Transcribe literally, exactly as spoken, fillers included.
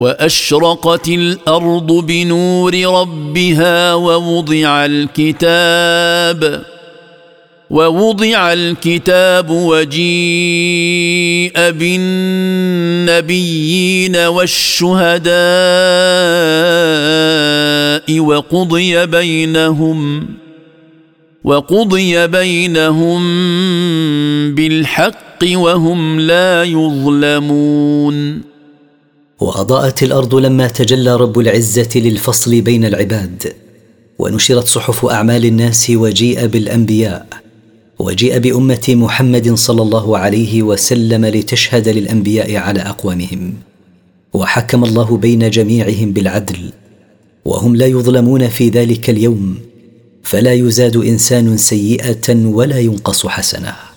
وأشرقت الأرض بنور ربها ووضع الكتاب ووضع الكتاب وجيء بالنبيين والشهداء وقضي بينهم وقضي بينهم بالحق وهم لا يظلمون. وأضاءت الأرض لما تجلى رب العزة للفصل بين العباد، ونشرت صحف أعمال الناس، وجيء بالأنبياء، وجيء بأمة محمد صلى الله عليه وسلم لتشهد للأنبياء على أقوامهم، وحكم الله بين جميعهم بالعدل، وهم لا يظلمون في ذلك اليوم، فلا يزاد إنسان سيئة ولا ينقص حسنة.